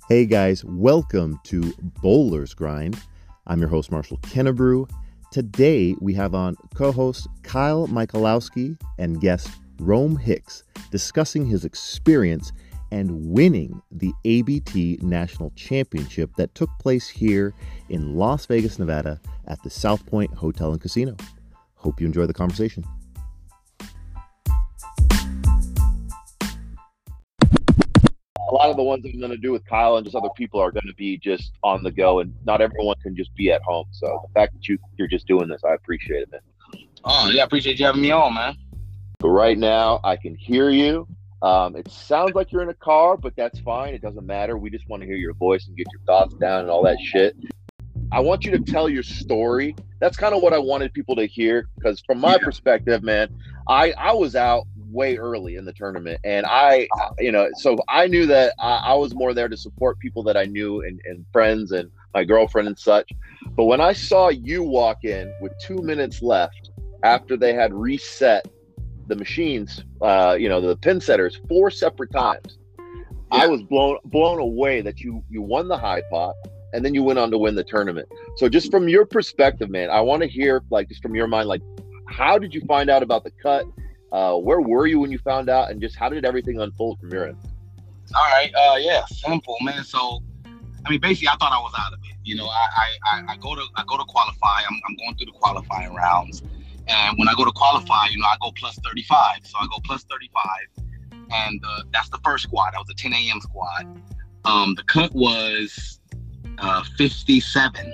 Hey guys, welcome to Bowler's Grind. I'm your host, Marshall Kennebrew. Today we have on co-host Kyle Michalowski and guest Rome Hicks discussing his experience and winning the ABT National Championship that took place here in Las Vegas, Nevada at the South Point Hotel and Casino. Hope you enjoy the conversation. A lot of the ones I'm going to do with Kyle and just other people are going to be just on the go, and not everyone can just be at home. So the fact that you're just doing this, I appreciate it, man. Oh, yeah, I appreciate you having me on, man. But right now, I can hear you. It sounds like you're in a car, but that's fine. It doesn't matter. We just want to hear your voice and get your thoughts down and all that shit. I want you to tell your story. That's kind of what I wanted people to hear, because from my perspective, man, I was out way early in the tournament, and so I knew that I was more there to support people that I knew and friends and my girlfriend and such. But when I saw you walk in with 2 minutes left after they had reset the machines, the pin setters 4 separate times, I was blown away that you won the high pot and then you went on to win the tournament. So just from your perspective, man, I want to hear, like, just from your mind, like, how did you find out about the cut? Where were you when you found out, and just how did everything unfold from your end? All right, simple, man. So, I mean, basically, I thought I was out of it. You know, I go to qualify. I'm going through the qualifying rounds, and when I go to qualify, I go plus 35. So I go plus 35, and that's the first squad. That was a 10 a.m. squad. The cut was 57.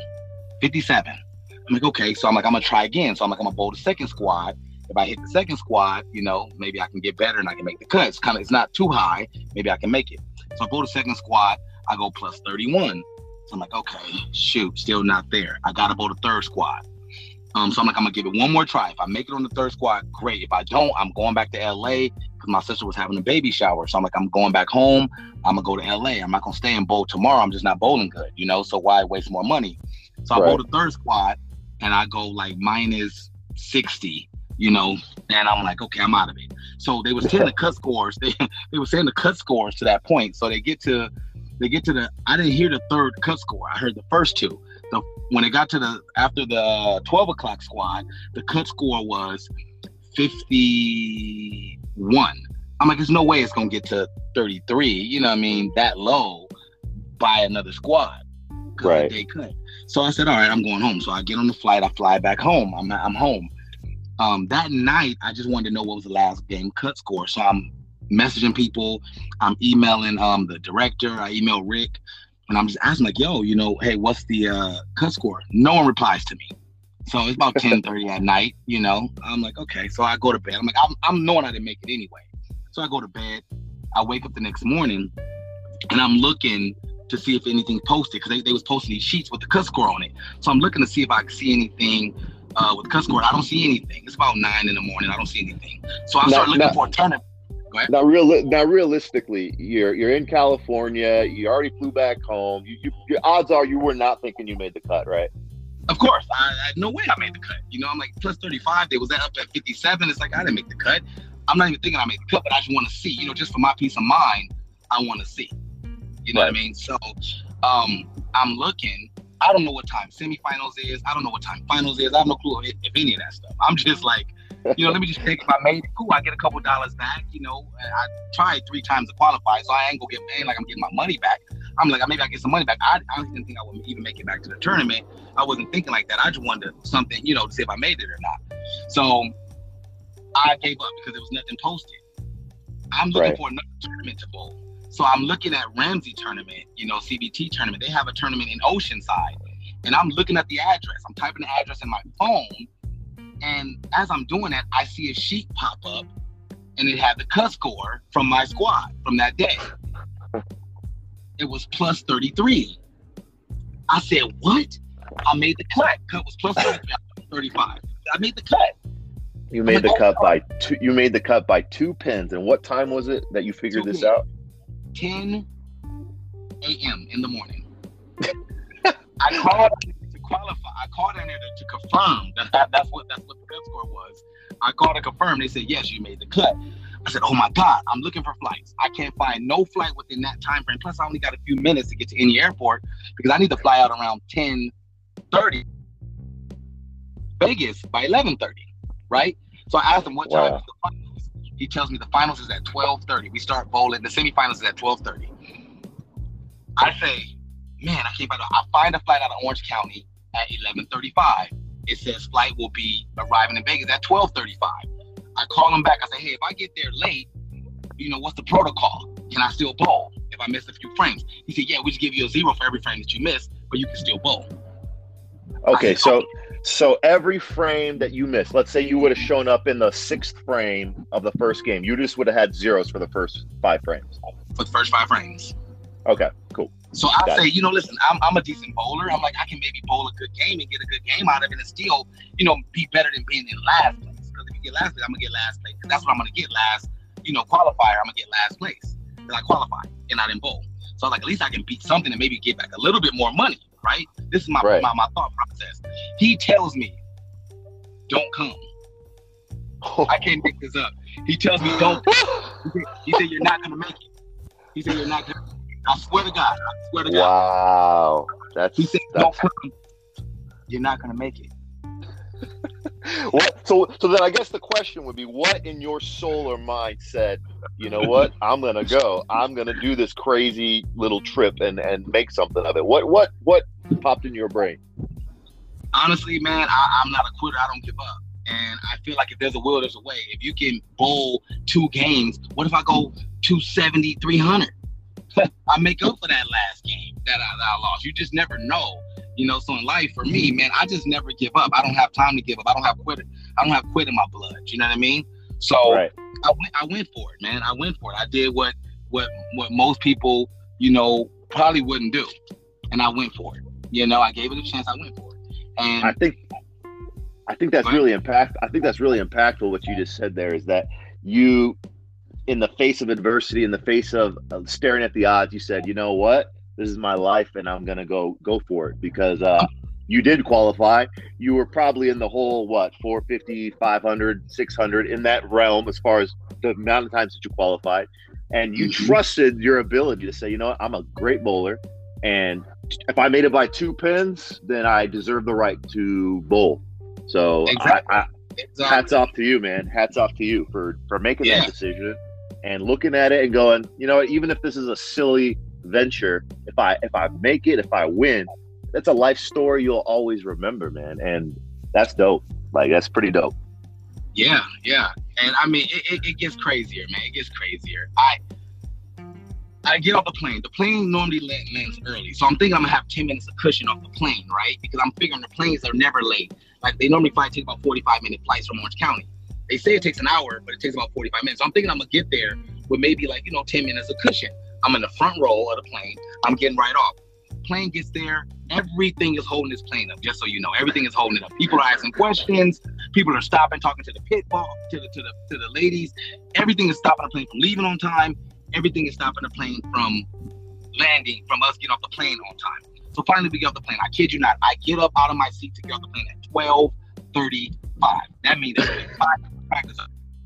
I'm like, okay. So I'm gonna try again. So I'm gonna bowl the second squad. If I hit the second squad, maybe I can get better and I can make the cut. It's not too high. Maybe I can make it. So I bowl the second squad. I go plus 31. So I'm like, okay, shoot, still not there. I gotta bowl the third squad. So I'm gonna give it one more try. If I make it on the third squad, great. If I don't, I'm going back to LA because my sister was having a baby shower. So I'm going back home. I'm gonna go to LA. I'm not gonna stay and bowl tomorrow. I'm just not bowling good, so why waste more money? So I bowl the third squad and I go like minus 60, and I'm like, okay, I'm out of it. So they was saying the cut scores. They were saying the cut scores to that point. So they get to the, I didn't hear the third cut score. I heard the first two. When it got to after the 12 o'clock squad, the cut score was 51. I'm like, there's no way it's going to get to 33, that low by another squad. Right. They cut. So I said, all right, I'm going home. So I get on the flight. I fly back home. I'm home. That night, I just wanted to know what was the last game cut score. So I'm messaging people. I'm emailing the director. I email Rick. And I'm just asking, like, yo, hey, what's the cut score? No one replies to me. So it's about 10:30 at night, I'm like, okay. So I go to bed. I'm like, I'm knowing I didn't make it anyway. So I go to bed. I wake up the next morning, and I'm looking to see if anything posted, because they was posting these sheets with the cut score on it. So I'm looking to see if I can see anything with the cut score. I don't see anything. It's about 9 in the morning. I don't see anything. So I start looking for a tournament. Now, realistically, you're in California. You already flew back home. Your odds are you were not thinking you made the cut, right? Of course, I had no way I made the cut. I'm like plus 35. They was up at 57. It's like I didn't make the cut. I'm not even thinking I made the cut, but I just want to see. Just for my peace of mind, I want to see. You know what I mean? So, I'm looking. I don't know what time semifinals is. I don't know what time finals is. I have no clue if any of that stuff. I'm just like, let me just think if I made it. Cool, I get a couple dollars back. I tried 3 times to qualify, so I ain't gonna get paid like I'm getting my money back. I'm like, maybe I get some money back. I didn't think I would even make it back to the tournament. I wasn't thinking like that. I just wanted something, to see if I made it or not. So I gave up because there was nothing posted. I'm looking for another tournament to bowl. So I'm looking at Ramsey tournament, CBT tournament. They have a tournament in Oceanside. And I'm looking at the address. I'm typing the address in my phone. And as I'm doing that, I see a sheet pop up. And it had the cut score from my squad from that day. It was plus 33. I said, what? I made the cut. Cut was plus 35. I made the cut. You made the cut by two. You made the cut by 2 pins. And what time was it that you figured this out? 10 a.m. in the morning. I called to qualify. I called in there to confirm that's what the cut score was. I called to confirm. They said, yes, you made the cut. I said, oh my God, I'm looking for flights. I can't find no flight within that time frame. Plus, I only got a few minutes to get to any airport because I need to fly out around 10:30. Vegas by 11:30, right? So I asked him what time is the finals. He tells me the finals is at 12:30. We start bowling. The semifinals is at 12:30. I say, man, I can't find I find a flight out of Orange County at 11:35. It says flight will be arriving in Vegas at 12:35. I call him back. I say, hey, if I get there late, what's the protocol? Can I still bowl if I miss a few frames? He said, yeah, we just give you a 0 for every frame that you miss, but you can still bowl. Okay, so every frame that you missed, let's say you would have shown up in the 6th frame of the first game, you just would have had 0s for the first 5 frames. For the first 5 frames. Okay, cool. So I say, listen, I'm a decent bowler. I'm like, I can maybe bowl a good game and get a good game out of it and still, be better than being in last place. Because if you get last place, I'm going to get last place. Because that's what I'm going to get last, qualifier. I'm going to get last place. Because I qualify and I didn't bowl. So like, at least I can beat something and maybe get back a little bit more money, right? This is my thought process. He tells me, don't come. I can't make this up. He tells me, don't come. He said, you're not going to make it. He said, you're not going to make it. I swear to God. Wow. He said, don't come. You're not going to make it. What? So then I guess the question would be, what in your soul or mind said, you know what, I'm going to go. I'm going to do this crazy little trip and make something of it. What popped in your brain? Honestly, man, I'm not a quitter. I don't give up. And I feel like if there's a will, there's a way. If you can bowl 2 games, what if I go 270, 300? I make up for that last game that I lost. You just never know. So in life, for me, man, I just never give up. I don't have time to give up. I don't have quit in my blood. You know what I mean? So right. I went for it, man. I went for it. I did what most people, probably wouldn't do. And I went for it. I gave it a chance. I went for it. And I think that's really impactful. I think that's really impactful what you just said there, is that you, in the face of adversity, in the face of staring at the odds, you said, you know what? This is my life, and I'm going to go for it, because you did qualify. You were probably in the whole, 450, 500, 600, in that realm as far as the amount of times that you qualified. And you trusted your ability to say, you know what, I'm a great bowler, and if I made it by 2 pins, then I deserve the right to bowl. So exactly. Hats off to you, man. Hats off to you for making that decision and looking at it and going, even if this is a silly venture, if I make it, if I win, that's a life story you'll always remember, man. And that's dope. Like, that's pretty dope. Yeah. And I mean, it gets crazier, man. It gets crazier. I get off the plane. The plane normally lands early, so I'm thinking I'm gonna have 10 minutes of cushion off the plane, right? Because I'm figuring the planes are never late. Like, they normally take about 45-minute flights from Orange County. They say it takes an hour, but it takes about 45 minutes. So I'm thinking I'm gonna get there with maybe 10 minutes of cushion. I'm in the front row of the plane. I'm getting right off. Plane gets there. Everything is holding this plane up. Just so you know, everything is holding it up. People are asking questions. People are stopping, talking to the pit ball, to the ladies. Everything is stopping the plane from leaving on time. Everything is stopping the plane from landing, from us getting off the plane on time. So finally, we get off the plane. I kid you not. I get up out of my seat to get off the plane at 12:35. That means there's 5 practice.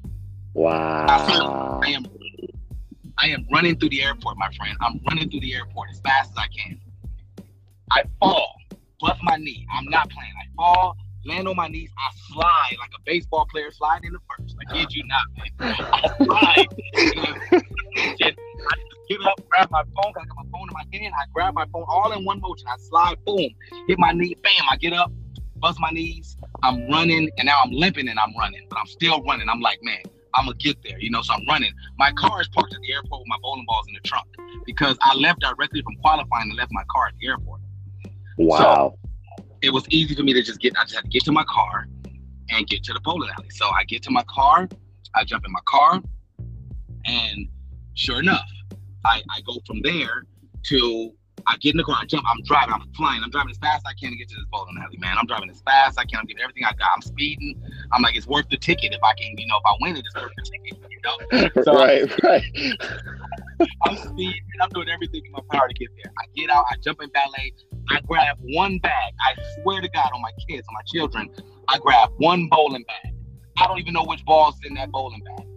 Wow. I am running through the airport, my friend. I'm running through the airport as fast as I can. I fall, bust my knee. I'm not playing. I fall, land on my knees. I slide like a baseball player sliding in the first. I kid you not, man. I slide. I get up, grab my phone. I got my phone in my hand. I grab my phone all in one motion. I slide, boom, hit my knee, bam. I get up, bust my knees. I'm running, and now I'm limping and I'm running, but I'm still running. I'm like, man, I'm gonna get there, so I'm running. My car is parked at the airport with my bowling balls in the trunk because I left directly from qualifying and left my car at the airport. Wow. So it was easy for me to I just had to get to my car and get to the bowling alley. So I get to my car, I jump in my car, and sure enough, I go from there to, I get in the car, I'm driving, I'm flying, I'm driving as fast as I can to get to this bowling alley, man. I'm driving as fast as I can, I'm giving everything I got, I'm speeding. I'm like, it's worth the ticket if I can, if I win it, it's worth the ticket, So right. I'm speeding, I'm doing everything in my power to get there. I get out, I jump in ballet, I grab one bag. I swear to God, on my kids, on my children, I grab one bowling bag. I don't even know which ball's in that bowling bag.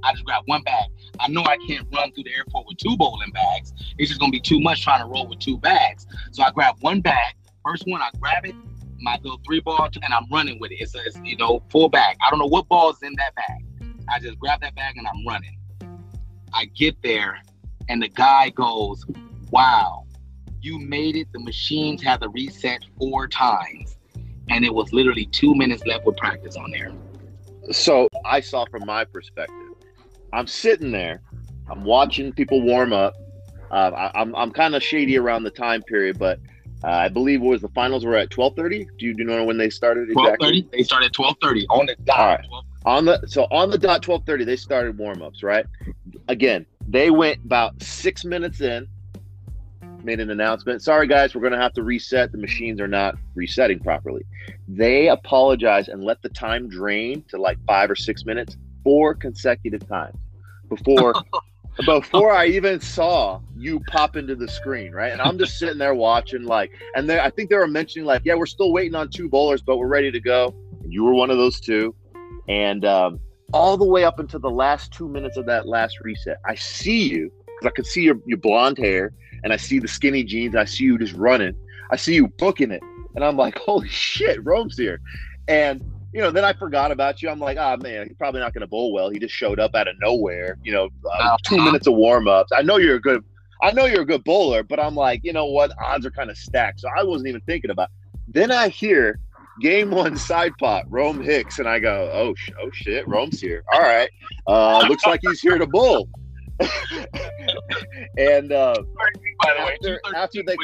I just grabbed one bag. I know I can't run through the airport with 2 bowling bags. It's just gonna be too much trying to roll with 2 bags. So I grabbed one bag. First one, I grab it, my little 3-ball, and I'm running with it. It's full bag. I don't know what ball is in that bag. I just grab that bag and I'm running. I get there, and the guy goes, "Wow, you made it. The machines had to reset 4 times." And it was literally 2 minutes left with practice on there. So I saw from my perspective, I'm sitting there, I'm watching people warm up. I'm kind of shady around the time period, but I believe the finals were at 12:30. Do you know when they started exactly? 12:30. They started at 12:30 on the dot. All right. On the dot 12:30, they started warm-ups, right? Again, they went about 6 minutes in, made an announcement. "Sorry guys, we're going to have to reset. The machines are not resetting properly." They apologized and let the time drain to like 5 or 6 minutes 4 consecutive times before I even saw you pop into the screen, right? And I'm just sitting there watching, I think they were mentioning "Yeah, we're still waiting on 2 bowlers, but we're ready to go." And you were one of those 2. And all the way up until the last 2 minutes of that last reset, I see you, because I could see your blonde hair, and I see the skinny jeans. I see you just running. I see you booking it. And I'm like, holy shit, Rome's here. And, then I forgot about you. I'm like, man, he's probably not going to bowl well. He just showed up out of nowhere, 2 minutes of warm-ups. I know you're a good bowler, but I'm like, you know what? Odds are kind of stacked. So I wasn't even thinking about it. Then I hear Game 1 side pot, Rome Hicks, and I go, oh shit, Rome's here. All right. Looks like he's here to bowl. And after they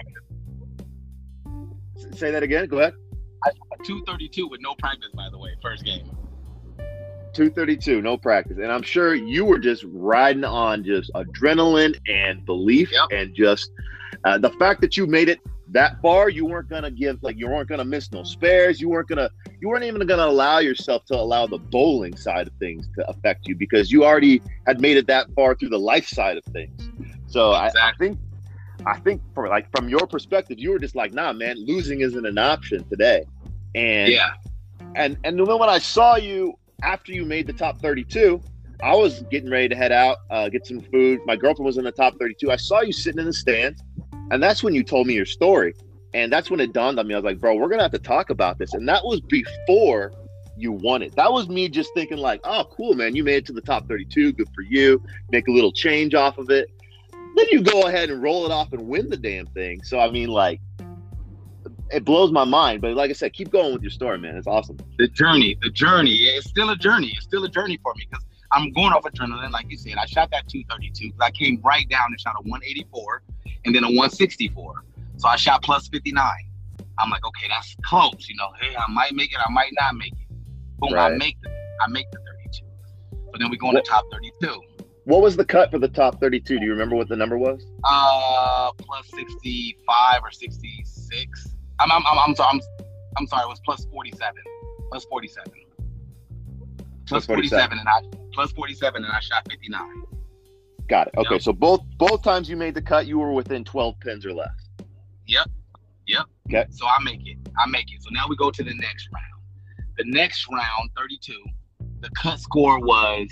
say that again, go ahead. I shot 232 with no practice, by the way, first game. 232, no practice. And I'm sure you were just riding on just adrenaline and belief. Yep. And just the fact that you made it that far, you weren't gonna you weren't gonna miss no spares. You weren't even gonna allow yourself to allow the bowling side of things to affect you, because you already had made it that far through the life side of things. So exactly. I think from your perspective, you were just like, nah, man, losing isn't an option today. And yeah. And then when I saw you after you made the top 32, I was getting ready to head out, get some food. My girlfriend was in the top 32. I saw you sitting in the stands. And that's when you told me your story. And that's when it dawned on me. I was like, bro, we're going to have to talk about this. And that was before you won it. That was me just thinking like, oh, cool, man. You made it to the top 32. Good for you. Make a little change off of it. Then you go ahead and roll it off and win the damn thing. So, I mean, it blows my mind. But like I said, keep going with your story, man. It's awesome. The journey. It's still a journey. It's still a journey for me, because I'm going off adrenaline. Like you said, I shot that 232. I came right down and shot a 184. And then a 164. So I shot plus 59. I'm like, okay, that's close. Hey, I might make it, I might not make it. Boom, right. I make the 32. But then we go on to top 32. What was the cut for the top 32? Do you remember what the number was? Plus 65 or 66. I'm sorry, it was plus 47. Plus 47. Plus 47 and I shot 59. Got it. Okay, yep. So both times you made the cut, you were within 12 pins or less. Yep. Okay. So I make it. So now we go to the next round. The next round, 32, the cut score was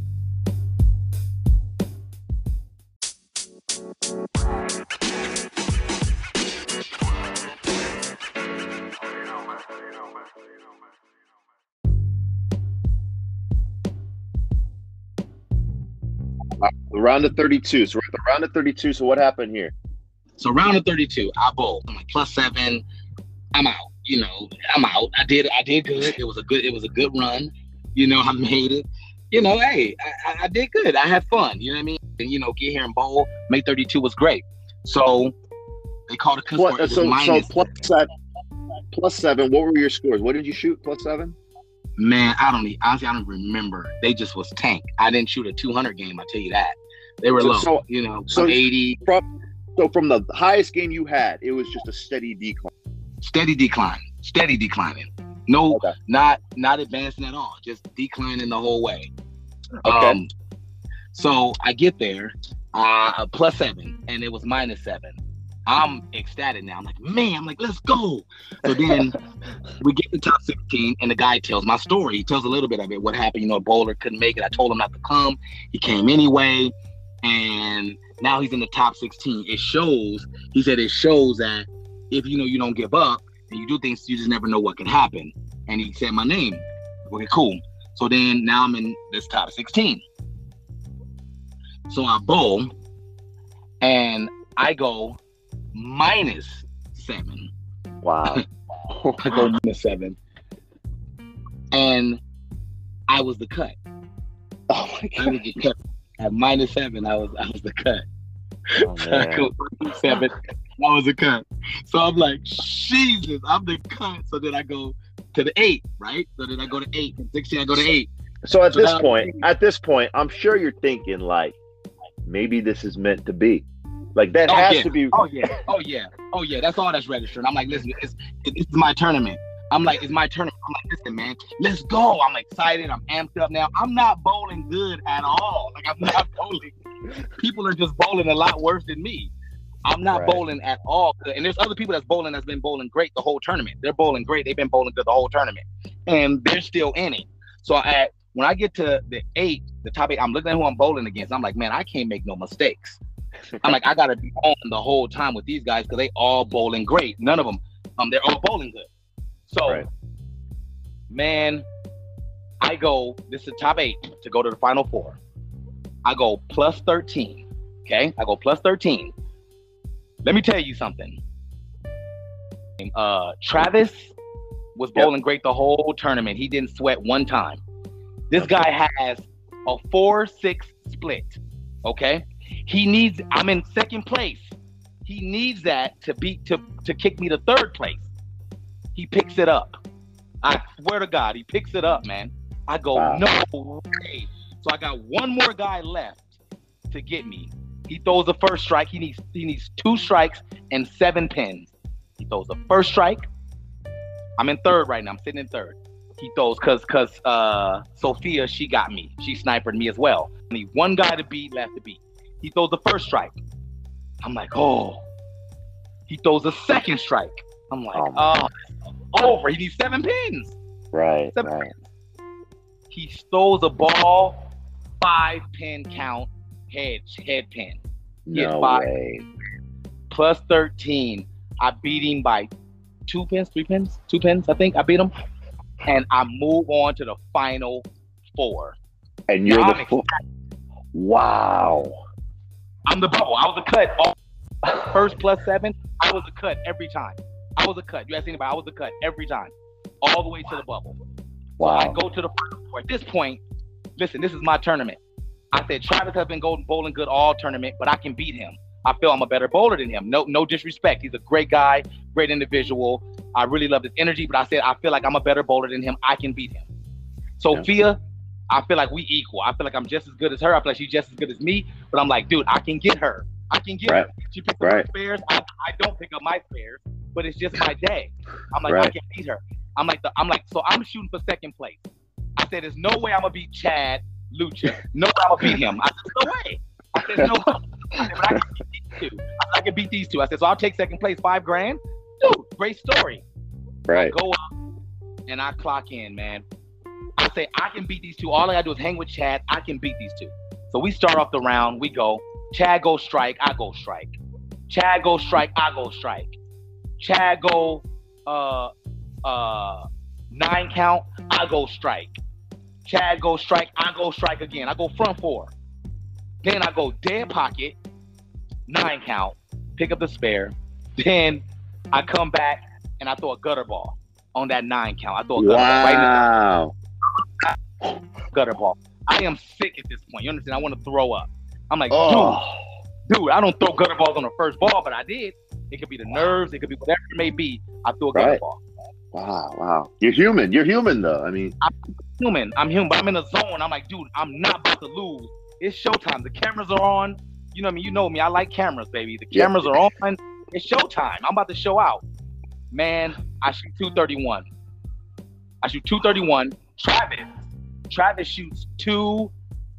round of 32. So we're at the round of 32. So what happened here? So round of 32, I bowled. I'm like plus 7. I'm out. I'm out. I did good. It was a good run. I made it. Hey, I did good. I had fun. You know what I mean? And get here and bowl. Make 32 was great. So they called a cut score. So plus 7. What were your scores? What did you shoot? Plus 7? Man, honestly, I don't remember. They just was tank. I didn't shoot a 200 game. I tell you that. They were low. So 80. So from the highest game you had, it was just a steady decline. Steady declining. No, okay. not advancing at all. Just declining the whole way. Okay. So I get there, plus 7, and it was minus 7. I'm ecstatic now. I'm like, man, let's go. So then we get to top 16, and the guy tells my story. He tells a little bit of it, what happened. A bowler couldn't make it. I told him not to come. He came anyway, and now he's in the top 16. He said it shows that if you don't give up and you do things, you just never know what can happen. And he said my name. Okay, cool. So then now I'm in this top 16. So I bowl, and I go -7. Wow. I go -7. And I was the cut. Oh my I was the God. cut. At -7, I was the cut. Oh, So I go -7. I was the cut. So I'm like, Jesus, I'm the cut. So then I go to the 8, right? So then I go to 8. From 16, I go to 8. So at So this now- point, I'm sure you're thinking like, maybe this is meant to be. Like that has to be. Oh yeah. That's all that's registered. I'm like, listen, this is my tournament. I'm like, it's my tournament. I'm like, listen, man, let's go. I'm excited. I'm amped up now. I'm not bowling good at all. Like, I'm not bowling. People are just bowling a lot worse than me. I'm not Right. bowling at all good. And there's other people that's been bowling great the whole tournament. They're bowling great. They've been bowling good the whole tournament, and they're still in it. So when I get to the top 8, I'm looking at who I'm bowling against. I'm like, man, I can't make no mistakes. I'm like, I gotta be on the whole time with these guys because they all bowling great. None of them, they're all bowling good. So, Right. man, I go. This is the top 8 to go to the final 4. I go +13. Okay, I go +13. Let me tell you something. Travis was bowling great the whole tournament. He didn't sweat one time. This guy has a 4-6 split. Okay, I'm in second place. He needs that to kick me to third place. He picks it up. I swear to God, he picks it up, man. I go, Wow. no way. So I got one more guy left to get me. He throws the first strike. He needs 2 strikes and 7 pins. He throws the first strike. I'm in third right now. I'm sitting in third. He throws because Sophia, she got me. She sniped me as well. I need one guy left to beat. He throws the first strike. I'm like, oh. He throws the second strike. I'm like, oh, over. He needs 7 pins. Right. 7 Right. pins. He throws a ball, 5-pin count, head pin. No 5 way. +13. I beat him by 2 pins, 3 pins, 2 pins. I think I beat him, and I move on to the final 4. And you're Now the wow. I'm the bubble. I was a cut. First +7. I was a cut every time. I was a cut. You ask anybody, I was a cut every time, all the way to the bubble. Wow. I go to the final 4. At this point, listen, this is my tournament. I said Travis has been bowling good all tournament, but I can beat him. I feel I'm a better bowler than him. No disrespect. He's a great guy, great individual. I really love his energy, but I said I feel like I'm a better bowler than him. I can beat him. Sophia, I feel like we equal. I feel like I'm just as good as her. I feel like she's just as good as me. But I'm like, dude, I can get her. I can get her. She picks up my spares. I don't pick up my spares, but it's just my day. I'm like, I can beat her. So I'm shooting for second place. I said, there's no way I'm gonna beat Chad Lucha. No way I'm gonna beat him. I said, no way. I said, no way. I said, but I can beat these 2. I can beat these 2. I said, so I'll take second place, $5,000. Dude, great story. Right. I go up and I clock in, man. I say, I can beat these 2. All I gotta do is hang with Chad. I can beat these 2. So we start off the round. We go. Chad goes strike. I go strike. Chad goes strike. I go strike. Chad go 9 count. I go strike. Chad goes strike. I go strike again. I go front 4. Then I go dead pocket. 9 count. Pick up the spare. Then I come back and I throw a gutter ball on that 9 count. I throw a gutter ball right in the gutter ball. I am sick at this point. You understand? I want to throw up. I'm like, dude, I don't throw gutter balls on the first ball, but I did. It could be the nerves. It could be whatever it may be. I threw a gutter ball. Wow. You're human. You're human, though. I mean, I'm human, but I'm in a zone. I'm like, dude, I'm not about to lose. It's showtime. The cameras are on. You know what I mean? You know me. I like cameras, baby. The cameras are on. It's showtime. I'm about to show out. Man, I shoot 231. Travis shoots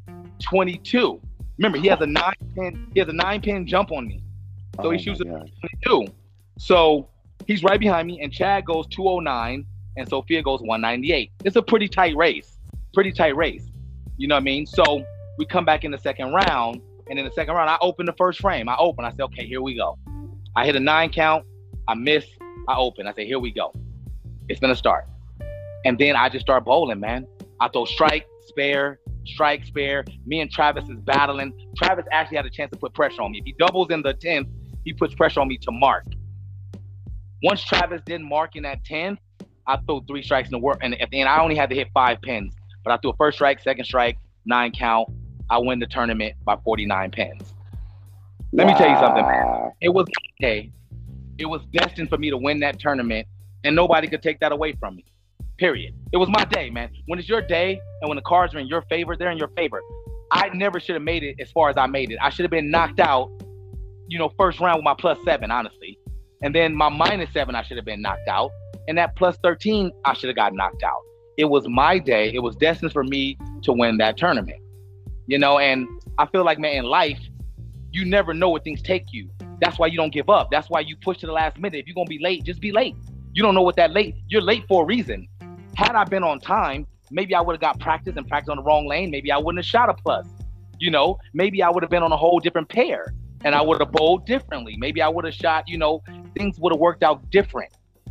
222. Remember, he has a 9-pin. He has a 9-pin jump on me. So he shoots a 22. do. So he's right behind me, and Chad goes 209, and Sophia goes 198. It's a pretty tight race. You know what I mean? So we come back in the second round, and in the second round, I open the first frame. I say, okay, here we go. I hit a 9 count. I miss. I open. I say, here we go. It's going to start. And then I just start bowling, man. I throw strike, spare. Me and Travis is battling. Travis actually had a chance to put pressure on me. If he doubles in the 10th, he puts pressure on me to mark. Once Travis didn't mark in that 10th, I threw 3 strikes in the work. And at the end, I only had to hit 5 pins. But I threw a first strike, second strike, 9 count. I win the tournament by 49 pins. Let me tell you something, man. It was okay. It was destined for me to win that tournament, and nobody could take that away from me. Period. It was my day, man. When it's your day and when the cards are in your favor, they're in your favor. I never should have made it as far as I made it. I should have been knocked out, first round with my +7, honestly. And then my -7, I should have been knocked out. And that +13, I should have got knocked out. It was my day. It was destined for me to win that tournament. And I feel like, man, in life, you never know where things take you. That's why you don't give up. That's why you push to the last minute. If you're going to be late, just be late. You don't know what you're late for a reason. Had I been on time, maybe I would have got practice and practiced on the wrong lane. Maybe I wouldn't have shot a plus. Maybe I would have been on a whole different pair and I would have bowled differently. Maybe I would have shot, things would have worked out different.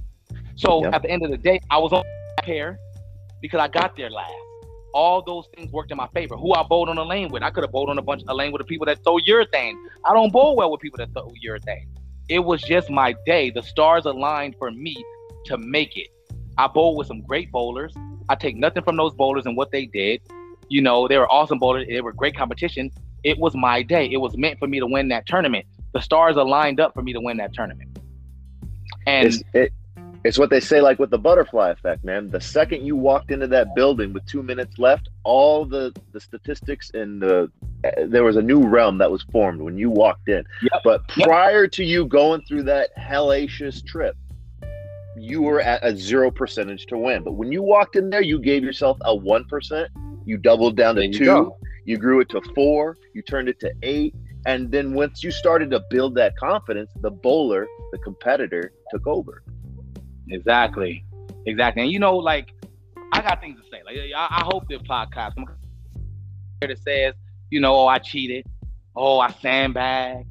So At the end of the day, I was on that pair because I got there last. All those things worked in my favor. Who I bowled on a lane with, I could have bowled on a lane with the people that throw urethane. I don't bowl well with people that throw urethane. It was just my day. The stars aligned for me to make it. I bowled with some great bowlers. I take nothing from those bowlers and what they did. They were awesome bowlers. They were great competition. It was my day. It was meant for me to win that tournament. The stars aligned up for me to win that tournament. And it's what they say, like with the butterfly effect, man. The second you walked into that building with 2 minutes left, all the statistics and there was a new realm that was formed when you walked in. Yep. But prior to you going through that hellacious trip, you were at a 0% to win. But when you walked in there, you gave yourself a 1%. You doubled down to 2. You grew it to 4. You turned it to 8. And then once you started to build that confidence, the bowler, the competitor, took over. Exactly. And I got things to say. Like, I hope this podcast that says, oh, I cheated, oh, I sandbagged,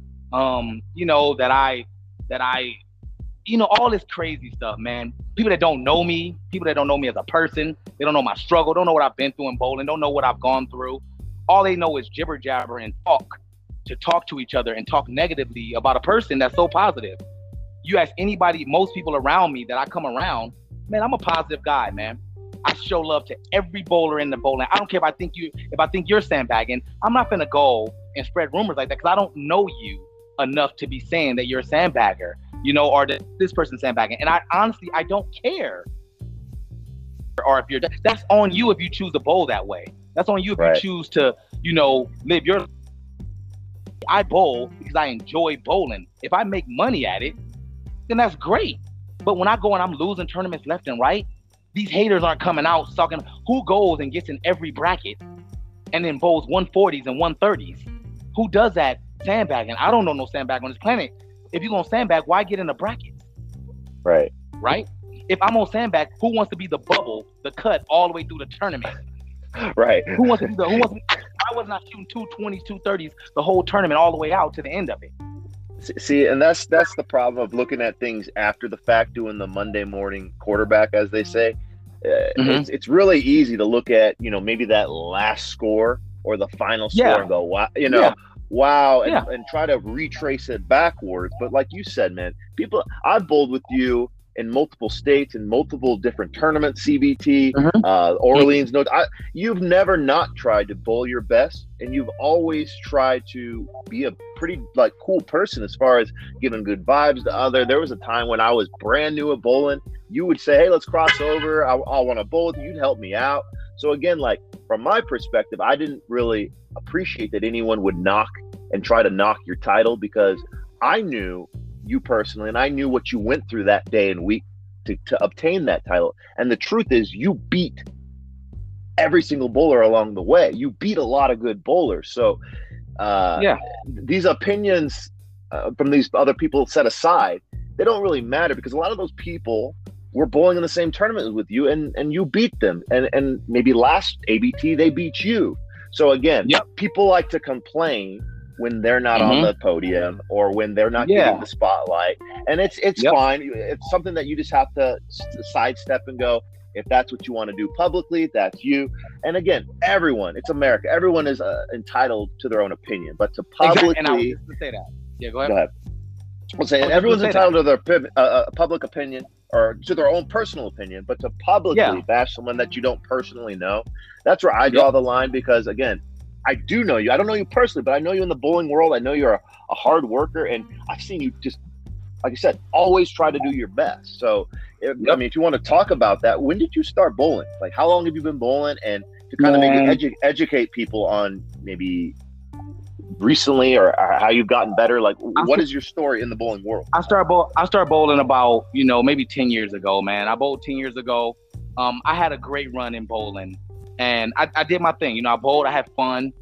that I all this crazy stuff, man. People that don't know me as a person, they don't know my struggle, don't know what I've been through in bowling, don't know what I've gone through. All they know is jibber jabber and talk to each other and talk negatively about a person that's so positive. You ask anybody, most people around me that I come around, man, I'm a positive guy, man. I show love to every bowler in the bowling. I don't care if I think you're sandbagging. I'm not gonna go and spread rumors like that because I don't know you enough to be saying that you're a sandbagger, or that this person's sandbagging. And I honestly don't care. Or if that's on you if you choose to bowl that way. That's on you if you choose to, live your. I bowl because I enjoy bowling. If I make money at it, then that's great. But when I go and I'm losing tournaments left and right, these haters aren't coming out talking who goes and gets in every bracket and then bowls 140s and 130s. Who does that sandbagging? I don't know no sandbag on this planet. If you're going to sandbag, why get in the brackets? Right. If I'm on sandbag, who wants to be the bubble, the cut all the way through the tournament? Right. Who wants to be I was not shooting 220s, 230s the whole tournament all the way out to the end of it. See, and that's the problem of looking at things after the fact, doing the Monday morning quarterback, as they say. It's really easy to look at, maybe that last score or the final score and go, wow, and try to retrace it backwards. But like you said, man, I've bowled with you in multiple states, in multiple different tournaments, CBT, Orleans. You've never not tried to bowl your best, and you've always tried to be a pretty cool person as far as giving good vibes to other. There was a time when I was brand new at bowling. You would say, hey, let's cross over. I want to bowl with you. You'd help me out. So again, from my perspective, I didn't really appreciate that anyone would try to knock your title, because I knew you personally, and I knew what you went through that day and week to obtain that title. And the truth is, you beat every single bowler along the way. You beat a lot of good bowlers. So these opinions from these other people set aside, they don't really matter because a lot of those people were bowling in the same tournament with you, and you beat them, and maybe last ABT they beat you. So again, people like to complain when they're not on the podium or when they're not getting the spotlight, and it's fine. It's something that you just have to sidestep and go, if that's what you want to do publicly, that's you. And again, everyone, it's America, everyone is entitled to their own opinion, but to publicly and I was just to say that. Yeah, go ahead. I'm saying everyone's entitled to their public opinion or to their own personal opinion, but to publicly bash someone that you don't personally know, that's where I draw the line. Because again, I do know you. I don't know you personally, but I know you in the bowling world. I know you're a hard worker, and I've seen you just, like I said, always try to do your best. So, I mean, if you want to talk about that, when did you start bowling? Like, how long have you been bowling? And to kind of maybe educate people on maybe recently or how you've gotten better. Like, what is your story in the bowling world? I started bowling about, maybe 10 years ago, man. I bowled 10 years ago. I had a great run in bowling, and I did my thing. I bowled, I had fun.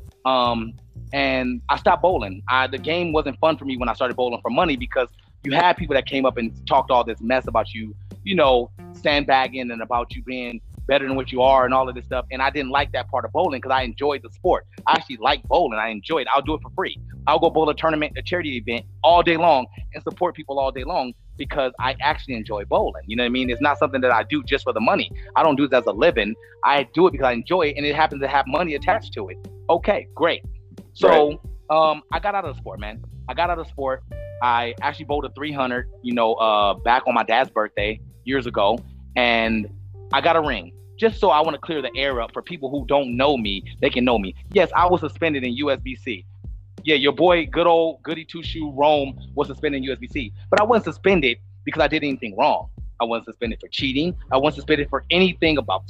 And I stopped bowling. The game wasn't fun for me when I started bowling for money, because you had people that came up and talked all this mess about you, sandbagging and about you being better than what you are and all of this stuff. And I didn't like that part of bowling because I enjoyed the sport. I actually like bowling. I enjoy it. I'll do it for free. I'll go bowl a tournament, a charity event all day long and support people all day long because I actually enjoy bowling. You know what I mean? It's not something that I do just for the money. I don't do this as a living. I do it because I enjoy it, and it happens to have money attached to it. Okay, great. So I got out of the sport, man. I got out of the sport. I actually bowled a 300, back on my dad's birthday years ago, and I got a ring. Just so I want to clear the air up for people who don't know me, they can know me. Yes, I was suspended in USBC. Yeah, your boy, good old goody two-shoe Rome was suspended in USBC. But I wasn't suspended because I did anything wrong. I wasn't suspended for cheating. I wasn't suspended for anything about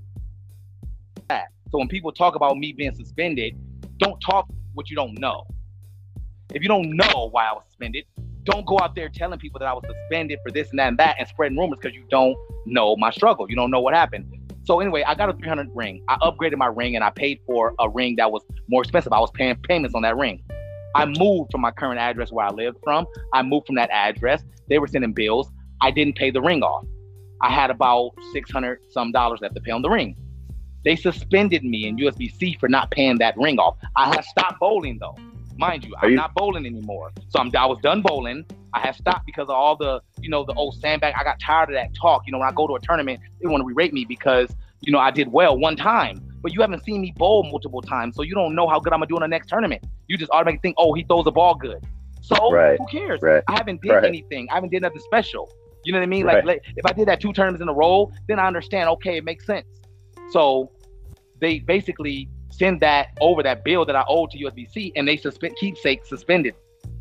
that. So when people talk about me being suspended, don't talk what you don't know. If you don't know why I was suspended, don't go out there telling people that I was suspended for this and that and that and spreading rumors, because you don't know my struggle. You don't know what happened. So anyway, I got a 300 ring. I upgraded my ring, and I paid for a ring that was more expensive. I was paying payments on that ring. I moved from my current address where I lived from. I moved from that address. They were sending bills. I didn't pay the ring off. I had about $600 some left to pay on the ring. They suspended me in USBC for not paying that ring off. I have stopped bowling though. Mind you, I'm not bowling anymore. So I was done bowling. I have stopped because of all the, the old sandbag. I got tired of that talk. When I go to a tournament, they want to re-rate me because, I did well one time. But you haven't seen me bowl multiple times, so you don't know how good I'm going to do in the next tournament. You just automatically think, oh, he throws the ball good. So who cares? I haven't did anything. I haven't did nothing special. You know what I mean? Like, if I did that 2 tournaments in a row, then I understand, okay, it makes sense. So they basically send that over, that bill that I owed to USBC, and they keepsake suspended.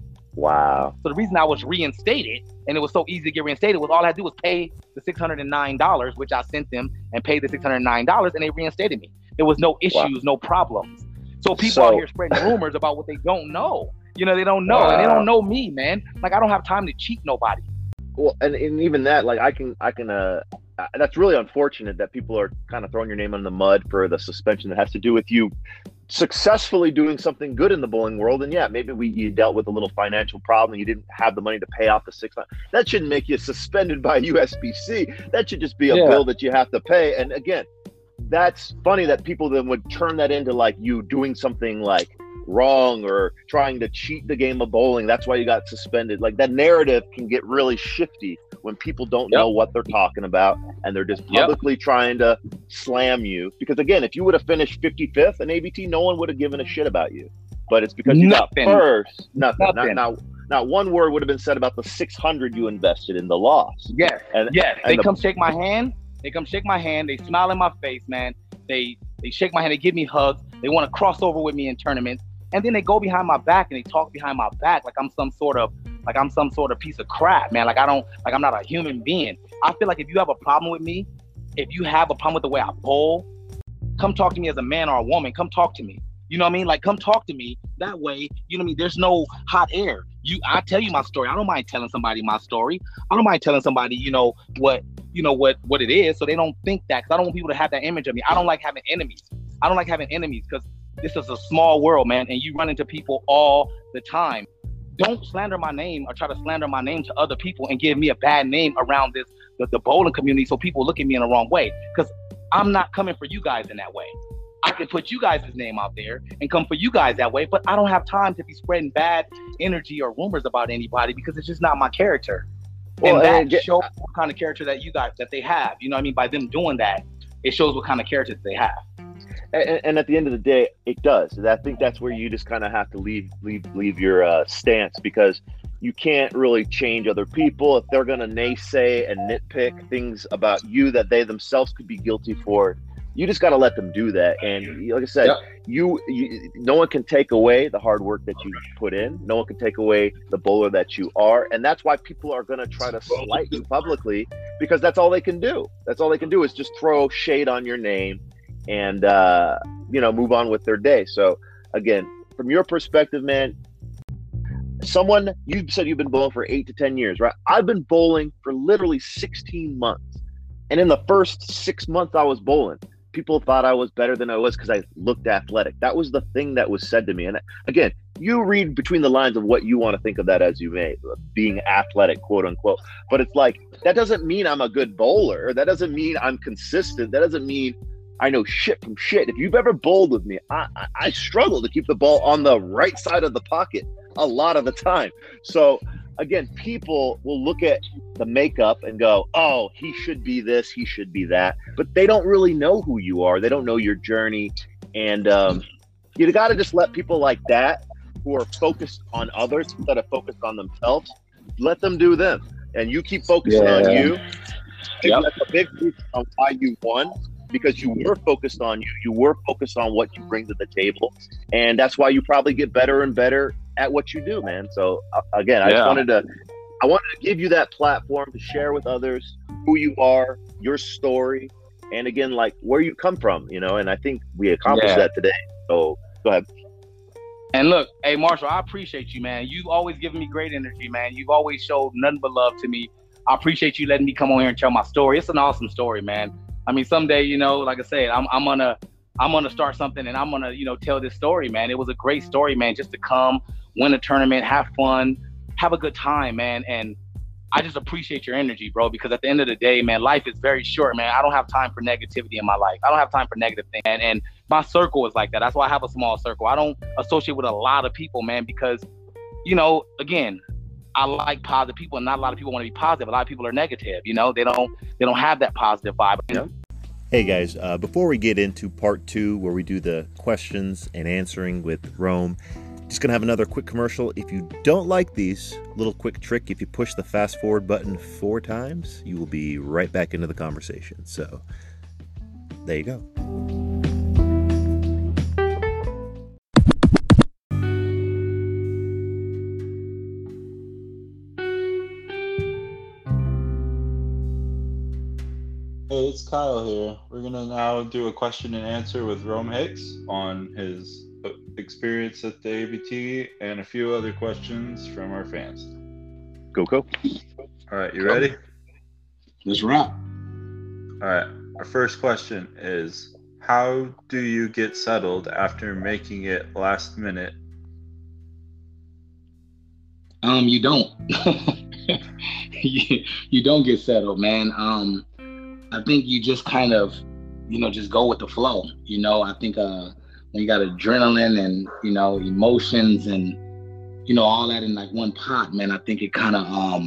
Wow. So the reason I was reinstated, and it was so easy to get reinstated, was all I had to do was pay the $609, which I sent them, and paid the $609, and they reinstated me. There was no issues, no problems. So people out here spreading rumors about what they don't know. They don't know, and they don't know me, man. Like, I don't have time to cheat nobody. Well, and even that, like, I can that's really unfortunate that people are kind of throwing your name in the mud for the suspension that has to do with you successfully doing something good in the bowling world. And yeah, maybe you dealt with a little financial problem. You didn't have the money to pay off the $600. That shouldn't make you suspended by USBC. That should just be a bill that you have to pay. And again, that's funny that people then would turn that into like you doing something like wrong or trying to cheat the game of bowling. That's why you got suspended. Like, that narrative can get really shifty when people don't know what they're talking about, and they're just publicly trying to slam you. Because again, if you would have finished 55th in ABT, no one would have given a shit about you. But it's because you got first. Nothing. Not one word would have been said about the 600 you invested in the loss. They come shake my hand. They come shake my hand. They smile in my face, man. They shake my hand. They give me hugs. They want to cross over with me in tournaments. And then they go behind my back and they talk behind my back like I'm some sort of piece of crap, man. Like I'm not a human being. I feel like if you have a problem with me, if you have a problem with the way I bowl, come talk to me as a man or a woman. Come talk to me. You know what I mean? Like, come talk to me. That way, you know what I mean? There's no hot air. I tell you my story. I don't mind telling somebody my story. I don't mind telling somebody, what it is, so they don't think that, because I don't want people to have that image of me. I don't like having enemies. I don't like having enemies because this is a small world, man, and you run into people all the time. don't slander my name or try to slander my name to other people and give me a bad name around the bowling community, so people look at me in the wrong way. Because I'm not coming for you guys in that way. I can put you guys' name out there and come for you guys that way, but I don't have time to be spreading bad energy or rumors about anybody, because it's just not my character. Well, and that shows what kind of character that they have. You know what I mean? By them doing that, it shows what kind of character they have. And at the end of the day, it does. I think that's where you just kind of have to leave your stance, because you can't really change other people. If they're going to naysay and nitpick things about you that they themselves could be guilty for, you just got to let them do that. And like I said, you no one can take away the hard work that you put in. No one can take away the bowler that you are. And that's why people are going to try to slight you publicly, because that's all they can do. That's all they can do is just throw shade on your name and, move on with their day. So again, from your perspective, man, you said you've been bowling for 8 to 10 years, right? I've been bowling for literally 16 months. And in the first 6 months I was bowling, people thought I was better than I was because I looked athletic. That was the thing that was said to me. And again, you read between the lines of what you want to think of that as you may, being athletic, quote unquote. But it's like, that doesn't mean I'm a good bowler. That doesn't mean I'm consistent. That doesn't mean I know shit from shit. If you've ever bowled with me, I struggle to keep the ball on the right side of the pocket a lot of the time. So again, people will look at the makeup and go, oh, he should be this, he should be that. But they don't really know who you are. They don't know your journey. And you got to just let people like that, who are focused on others instead of focused on themselves, let them do them. And you keep focusing on you. Yep. That's a big reason on why you won, because you were focused on you. You were focused on what you bring to the table. And that's why you probably get better and better at what you do, man. So again, I wanted to give you that platform to share with others who you are, your story, and again, like where you come from, and I think we accomplished that today. So go ahead. And look, hey Marshall, I appreciate you, man. You've always given me great energy, man. You've always showed nothing but love to me. I appreciate you letting me come on here and tell my story. It's an awesome story, man. I mean, someday, like I said, I'm gonna start something, and I'm gonna, tell this story, man. It was a great story, man, just to come, win a tournament, have fun, have a good time, man. And I just appreciate your energy, bro, because at the end of the day, man, life is very short, man. I don't have time for negativity in my life. I don't have time for negative things. And my circle is like that. That's why I have a small circle. I don't associate with a lot of people, man, because, again, I like positive people, and not a lot of people want to be positive. A lot of people are negative, they don't have that positive vibe. Hey guys, before we get into part 2, where we do the questions and answering with Rome, just gonna have another quick commercial. If you don't like these, little quick trick: if you push the fast forward button 4 times, you will be right back into the conversation. So there you go. Hey, it's Kyle here. We're going to now do a question and answer with Rome Hicks on his experience at the ABT and a few other questions from our fans. Go. All right, you ready? Let's rock. All right, our first question is, how do you get settled after making it last minute? You don't. you don't get settled, man. I think you just kind of, just go with the flow. I think when you got adrenaline and, emotions and, all that in like one pot, man, I think it kind of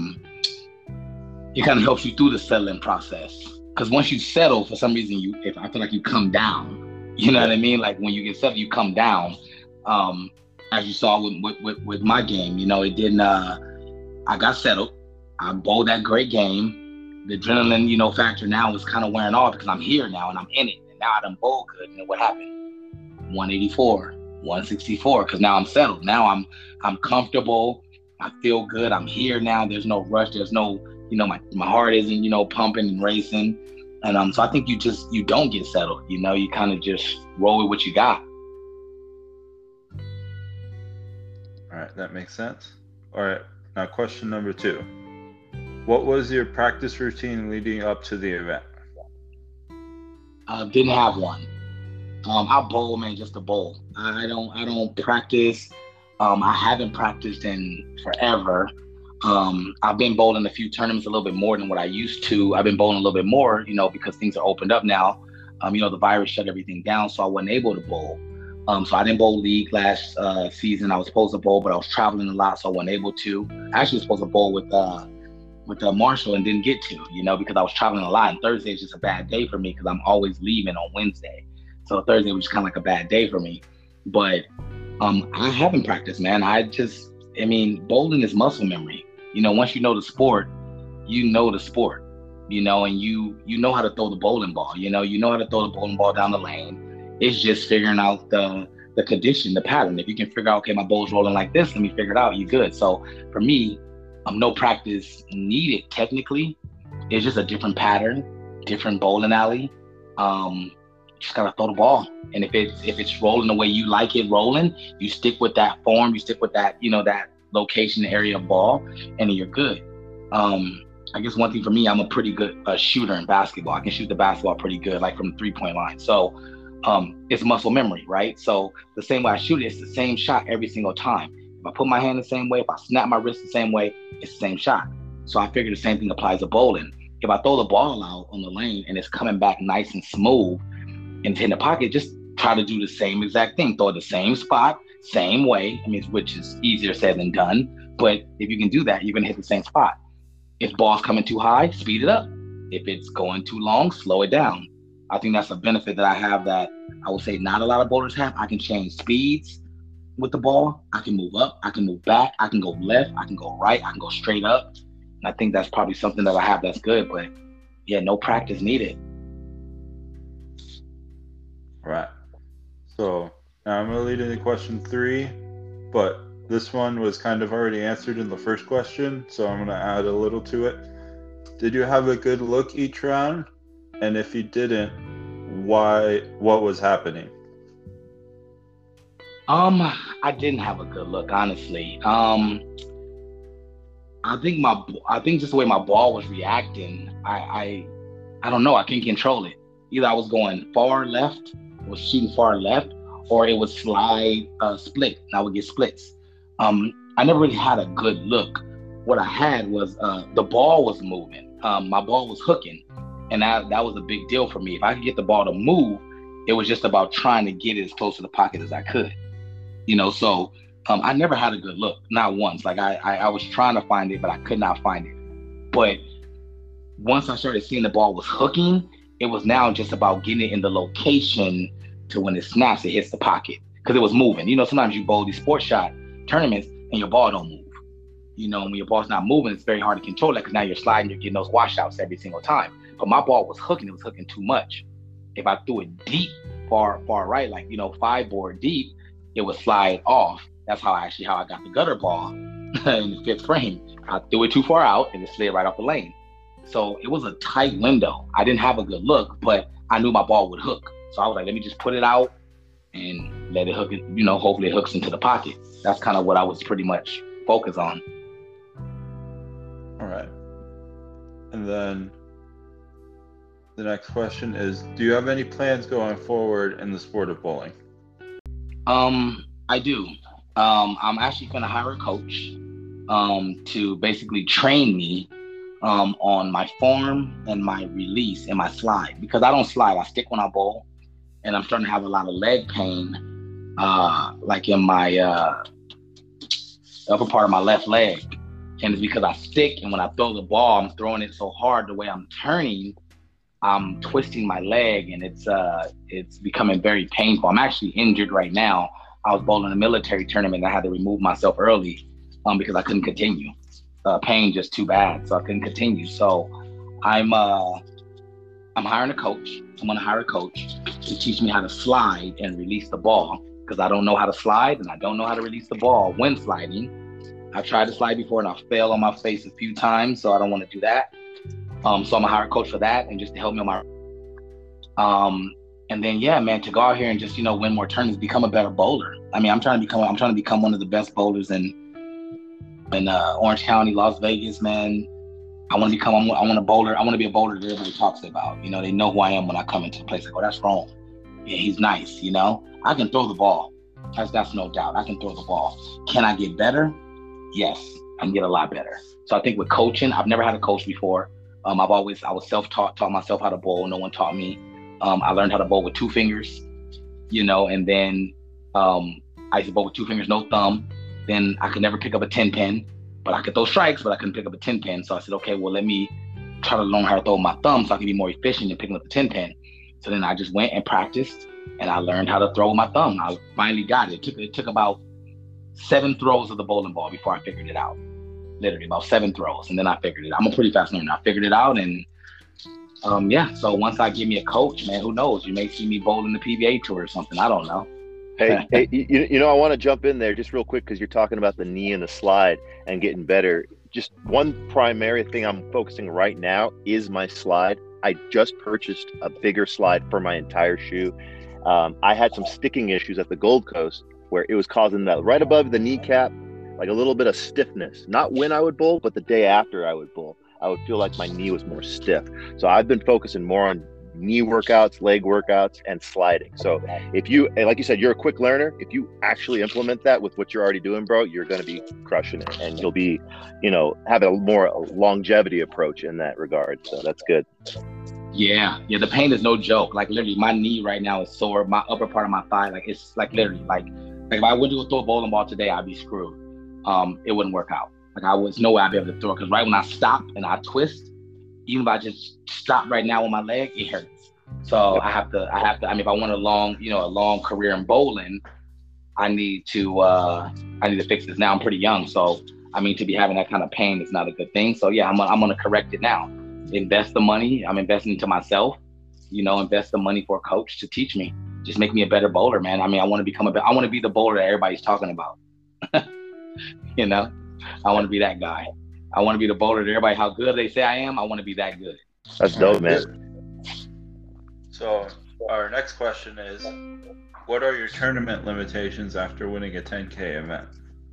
helps you through the settling process. Because once you settle, for some reason, I feel like you come down. You know what I mean? Like when you get settled, you come down. As you saw with my game, it didn't. I got settled. I bowled that great game. The adrenaline, factor now is kind of wearing off because I'm here now and I'm in it. And now I done bowl good. And then what happened? 184, 164, because now I'm settled. Now I'm comfortable. I feel good. I'm here now. There's no rush. There's no, my heart isn't, pumping and racing. And so I think you don't get settled. You kind of just roll with what you got. All right, that makes sense. All right, now question number 2. What was your practice routine leading up to the event? Didn't have one. I bowl, man, just a bowl. I don't practice. I haven't practiced in forever. I've been bowling a few tournaments a little bit more than what I used to. I've been bowling a little bit more, because things are opened up now. The virus shut everything down, so I wasn't able to bowl. So I didn't bowl league last season. I was supposed to bowl, but I was traveling a lot, so I wasn't able to. I actually was supposed to bowl with Marshall and didn't get to, because I was traveling a lot. And Thursday is just a bad day for me because I'm always leaving on Wednesday. So Thursday was just kind of like a bad day for me. But I haven't practiced, man. Bowling is muscle memory. Once you know the sport, and you know how to throw the bowling ball. You know how to throw the bowling ball down the lane. It's just figuring out the condition, the pattern. If you can figure out, okay, my bowl's rolling like this, let me figure it out, you're good. So for me, no practice needed technically. It's just a different pattern, different bowling alley. Just gotta throw the ball. And if it's rolling the way you like it rolling, you stick with that form, you stick with that, that location, area of ball, and then you're good. I guess one thing for me, I'm a pretty good shooter in basketball. I can shoot the basketball pretty good, like from the 3-point line. So it's muscle memory, right? So the same way I shoot it, it's the same shot every single time. If I put my hand the same way, if I snap my wrist the same way, it's the same shot. So I figure the same thing applies to bowling. If I throw the ball out on the lane and it's coming back nice and smooth and it's in the pocket, just try to do the same exact thing. Throw it the same spot, same way. Which is easier said than done. But if you can do that, you're going to hit the same spot. If ball's coming too high, speed it up. If it's going too long, slow it down. I think that's a benefit that I have that I would say not a lot of bowlers have. I can change speeds with the ball. I can move up, I can move back, I can go left, I can go right, I can go straight up. And I think that's probably something that I have that's good, but yeah, no practice needed. Right. So now I'm going to lead into question 3, but this one was kind of already answered in the first question, so I'm going to add a little to it. Did you have a good look each round? And if you didn't, why? What was happening? I didn't have a good look, honestly. I think just the way my ball was reacting, I don't know. I couldn't control it. Either I was going far left, was shooting far left, or it would slide split, and I would get splits. I never really had a good look. What I had was the ball was moving. My ball was hooking, and that was a big deal for me. If I could get the ball to move, it was just about trying to get it as close to the pocket as I could. So I never had a good look, not once. Like I was trying to find it, but I could not find it. But once I started seeing the ball was hooking, it was now just about getting it in the location to when it snaps, it hits the pocket, because it was moving. Sometimes you bowl these sports shot tournaments and your ball don't move. When your ball's not moving, it's very hard to control that, because now you're sliding, you're getting those washouts every single time. But my ball was hooking, it was hooking too much. If I threw it deep, far right, like 5 board deep, it would slide off. That's how I got the gutter ball in the 5th frame. I threw it too far out and it slid right off the lane. So it was a tight window. I didn't have a good look, but I knew my ball would hook. So I was like, let me just put it out and let it hook. Hopefully it hooks into the pocket. That's kind of what I was pretty much focused on. All right. And then the next question is, do you have any plans going forward in the sport of bowling? I do. I'm actually going to hire a coach to basically train me on my form and my release and my slide, because I don't slide. I stick when I bowl, and I'm starting to have a lot of leg pain, like in my upper part of my left leg. And it's because I stick, and when I throw the ball, I'm throwing it so hard, the way I'm turning, I'm twisting my leg, and it's becoming very painful. I'm actually injured right now. I was bowling a military tournament, and I had to remove myself early because I couldn't continue. Pain just too bad, so I couldn't continue. So I'm hiring a coach. I'm gonna hire a coach to teach me how to slide and release the ball, because I don't know how to slide and I don't know how to release the ball when sliding. I've tried to slide before and I failed on my face a few times, so I don't want to do that. So I'm gonna hire a coach for that, and just to help me on my and then to go out here and just win more tournaments, become a better bowler. I'm trying to become one of the best bowlers in Orange County, Las Vegas, man. I want to be a bowler that everybody talks about. They know who I am when I come into a place. Like, oh, that's wrong. Yeah, he's nice. I can throw the ball. That's no doubt. I can throw the ball. Can I get better? Yes, I can get a lot better. So I think with coaching, I've never had a coach before. I was self-taught, taught myself how to bowl. No one taught me. I learned how to bowl with 2 fingers, and then I used to bowl with 2 fingers, no thumb. Then I could never pick up a 10 pin, but I could throw strikes, but I couldn't pick up a 10 pin. So I said, okay, well, let me try to learn how to throw my thumb so I can be more efficient in picking up the 10 pin. So then I just went and practiced, and I learned how to throw with my thumb. I finally got it. It took about 7 throws of the bowling ball before I figured it out. Literally about 7 throws, and then I figured it out. I'm a pretty fast learner. I figured it out, and so once I give me a coach, man, who knows? You may see me bowling the PBA tour or something. I don't know. Hey, I want to jump in there just real quick because you're talking about the knee and the slide and getting better. Just one primary thing I'm focusing right now is my slide. I just purchased a bigger slide for my entire shoe. I had some sticking issues at the Gold Coast where it was causing that right above the kneecap, like a little bit of stiffness. Not when I would bowl, but the day after I would bowl. I would feel like my knee was more stiff. So I've been focusing more on knee workouts, leg workouts, and sliding. So if you, like you said, you're a quick learner. If you actually implement that with what you're already doing, bro, you're going to be crushing it, and you'll be, have a more longevity approach in that regard. So that's good. Yeah. The pain is no joke. Like literally, my knee right now is sore. My upper part of my thigh, like it's like literally like if I went to throw a bowling ball today, I'd be screwed. It wouldn't work out. Like I was no way I'd be able to throw it because right when I stop and I twist, even if I just stop right now with my leg, it hurts. So I have to. I mean, if I want a long career in bowling, I need to fix this now. I'm pretty young, so I mean, to be having that kind of pain is not a good thing. So yeah, I'm gonna correct it now. Invest the money. I'm investing into myself. Invest the money for a coach to teach me. Just make me a better bowler, man. I mean, I want to be the bowler that everybody's talking about. I want to be that guy. I want to be the bowler that everybody, how good they say I am, I want to be that good. That's dope, man. So our next question is, what are your tournament limitations after winning a 10K event?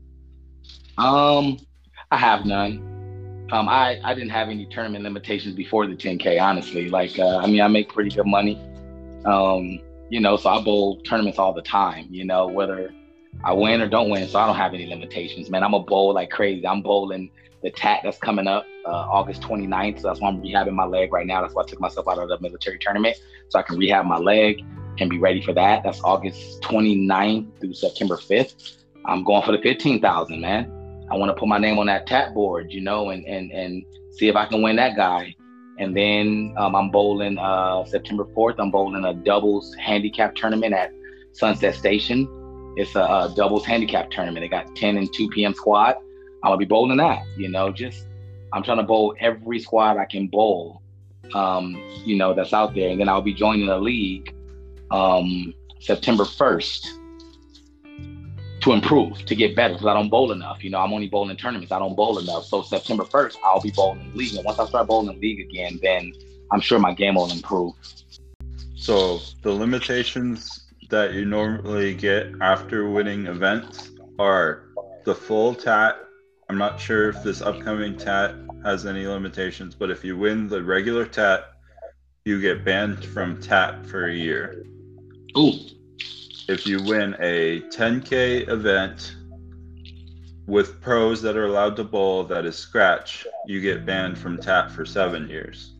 I have none. I didn't have any tournament limitations before the 10K, honestly. I make pretty good money. So I bowl tournaments all the time, whether I win or don't win. So I don't have any limitations, man. I'm a bowl like crazy. I'm bowling the TAT that's coming up August 29th. So that's why I'm rehabbing my leg right now. That's why I took myself out of the military tournament so I can rehab my leg and be ready for that. That's August 29th through September 5th. I'm going for the 15,000, man. I want to put my name on that TAT board, and see if I can win that guy. And then I'm bowling September 4th. I'm bowling a doubles handicap tournament at Sunset Station. It's a doubles handicap tournament. They got 10 and 2 p.m. squad. I'm gonna be bowling that. I'm trying to bowl every squad I can bowl, that's out there. And then I'll be joining a league September 1st to improve, to get better, because I don't bowl enough. I'm only bowling tournaments. I don't bowl enough. So September 1st, I'll be bowling the league. And once I start bowling the league again, then I'm sure my game will improve. So the limitations that you normally get after winning events are the full TAT. I'm not sure if this upcoming TAT has any limitations, but if you win the regular TAT, you get banned from TAT for a year. Ooh. If you win a 10K event with pros that are allowed to bowl that is scratch, you get banned from TAT for 7 years.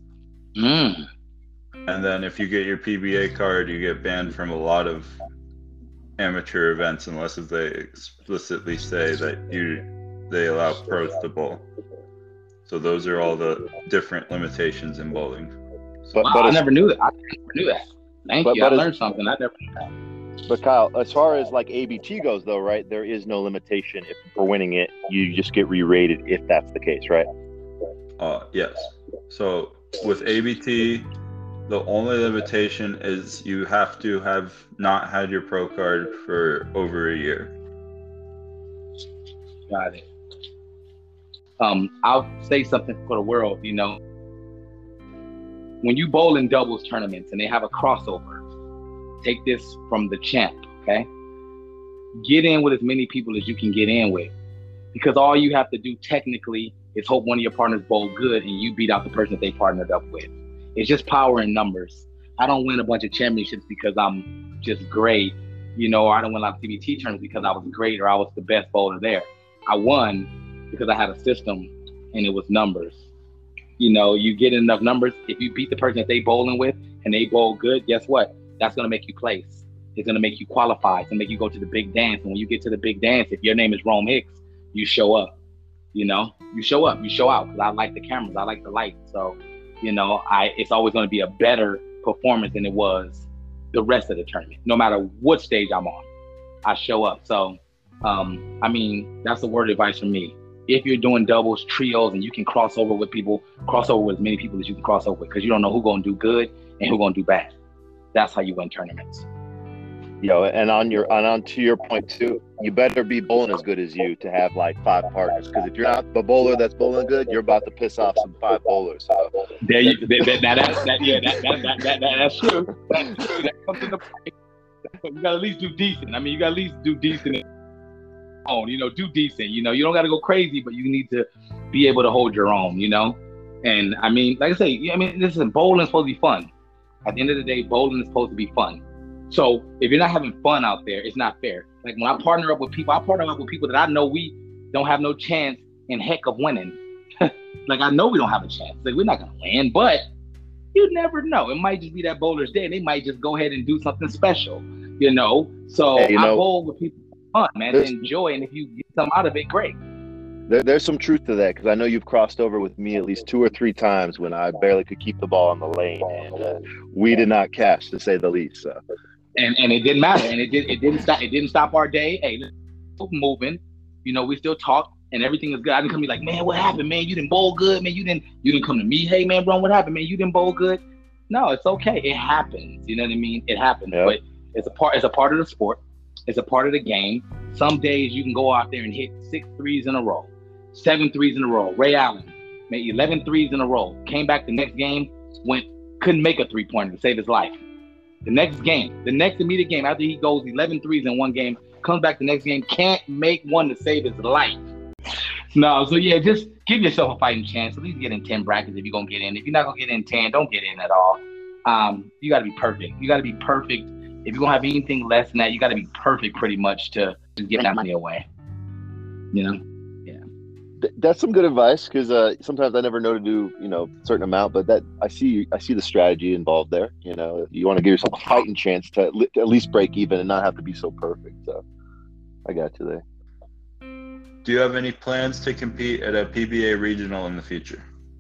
And then if you get your PBA card, you get banned from a lot of amateur events unless they explicitly say that they allow pros to bowl. So those are all the different limitations in bowling. But I never knew that. Thank you. I learned something. I never knew that. But Kyle, as far as like ABT goes, though, right, there is no limitation for winning it. You just get re-rated if that's the case, right? Yes. So with ABT, the only limitation is you have to have not had your pro card for over a year. Got it. I'll say something for the world, When you bowl in doubles tournaments and they have a crossover, take this from the champ, okay? Get in with as many people as you can get in with, because all you have to do technically is hope one of your partners bowl good and you beat out the person that they partnered up with. It's just power in numbers. I don't win a bunch of championships because I'm just great you know, or I didn't win a lot of TBT tournaments because I was great or I was the best bowler there. I won because I had a system and it was numbers. You know, you get enough numbers. If you beat the person that they bowling with and they bowl good, guess what? That's going to make you place. It's going to make you qualify. It's going to make you go to the big dance. And when you get to the big dance, if your name is Rome Hicks, you show up. You know, you show up, you show out, because I like the cameras, I like the lights. So, you know, it's always going to be a better performance than it was the rest of the tournament. No matter what stage I'm on, I show up. So, I mean, that's a word of advice from me. If you're doing doubles, trios, and you can cross over with people, cross over with as many people as you can cross over with, because you don't know who's going to do good and who's going to do bad. That's how you win tournaments. Yo, and on to your point too, you better be bowling as good as you to have like 5 partners. Because if you're not the bowler that's bowling good, you're about to piss off some 5 bowlers. So. There you, that's true. That's true. That comes into play. You got to at least do decent. I mean, you got to at least do decent. You know, do decent. You know, you don't got to go crazy, but you need to be able to hold your own. You know, and I mean, like I say, I mean, listen, bowling is supposed to be fun. At the end of the day, bowling is supposed to be fun. So if you're not having fun out there, it's not fair. Like when I partner up with people, I partner up with people that I know we don't have no chance in heck of winning. Like I know we don't have a chance. Like we're not gonna win, but you never know. It might just be that bowler's day, and they might just go ahead and do something special, you know. So hey, I bowl with people for fun, man, to enjoy, and if you get something out of it, great. There's some truth to that, because I know you've crossed over with me at least 2 or 3 times when I barely could keep the ball on the lane, and we did not catch, to say the least. So. And it didn't matter, and it didn't stop our day. Hey, let's moving. You know, we still talk, and everything is good. I didn't come to be like, man, what happened, man? You didn't bowl good, man. You didn't come to me. Hey, man, bro, what happened, man? You didn't bowl good. No, it's okay. It happens. You know what I mean? It happens, yep. But it's a part of the sport. It's a part of the game. Some days you can go out there and hit 6 threes in a row, 7 threes in a row. Ray Allen made 11 threes in a row. Came back the next game, couldn't make a 3-pointer to save his life. The next immediate game, after he goes 11 threes in one game, comes back the next game, can't make one to save his life. No, so yeah, just give yourself a fighting chance. At least get in 10 brackets if you're going to get in. If you're not going to get in 10, don't get in at all. You got to be perfect. You got to be perfect. If you're going to have anything less than that, you got to be perfect pretty much to get that money away. You know? That's some good advice, because sometimes I never know to do, you know, a certain amount, but that I see the strategy involved there. You know, you want to give yourself a fighting chance to at least break even and not have to be so perfect. So I got you there. Do you have any plans to compete at a PBA regional in the future?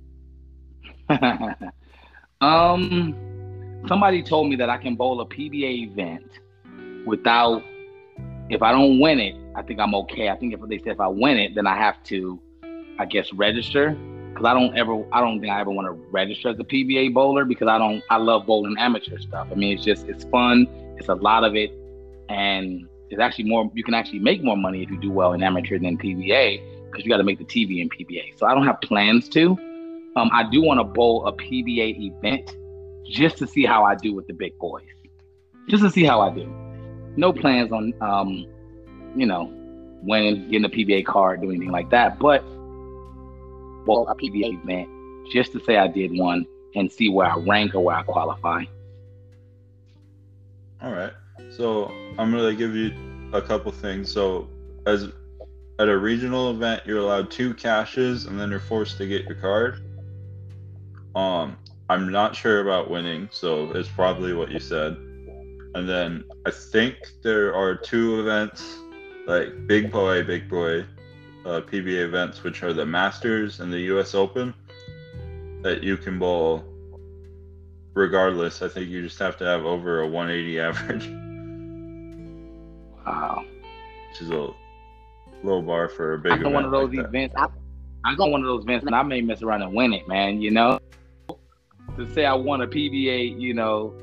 Somebody told me that I can bowl a PBA event without, if I don't win it, I think I'm okay. I think if I win it, then I have to, I guess, register, because I don't think I ever want to register as a PBA bowler, because I love bowling amateur stuff. I mean, it's fun. It's a lot of it. And it's actually you can actually make more money if you do well in amateur than PBA, because you got to make the TV in PBA. So I don't have plans to. I do want to bowl a PBA event just to see how I do with the big boys. Just to see how I do. No plans on, you know, winning, getting a PBA card, doing anything like that. But bowl a PBA event just to say I did one and see where I rank or where I qualify. All right. So I'm going to give you a couple things. So at a regional event, you're allowed 2 caches and then you're forced to get your card. I'm not sure about winning, so it's probably what you said. And then I think there are 2 events, like big boy PBA events, which are the Masters and the US Open, that you can bowl regardless. I think you just have to have over a 180 average. Wow. Which is a low bar for a big event. One of those events. I go one of those events and I may mess around and win it, man, you know? To say I won a PBA, you know,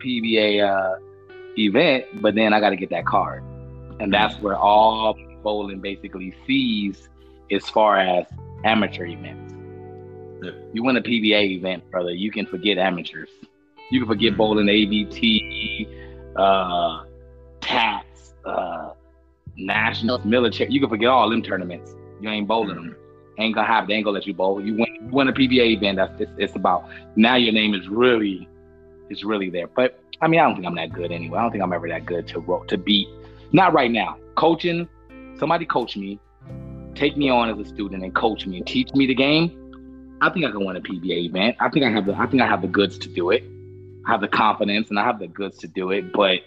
event, but then I got to get that card. And that's where all bowling basically sees as far as amateur events. Yep. You win a PBA event, brother, you can forget amateurs. You can forget bowling ABT, TATS, nationals, military. You can forget all them tournaments. You ain't bowling them. Ain't gonna happen. They ain't gonna let you bowl. You win a PBA event. It's about now. Your name is really there. But I mean, I don't think I'm that good anyway. I don't think I'm ever that good to beat. Not right now. Coaching, somebody coach me, take me on as a student and coach me and teach me the game. I think I can win a PBA event. I think I have the goods to do it. I have the confidence and I have the goods to do it, but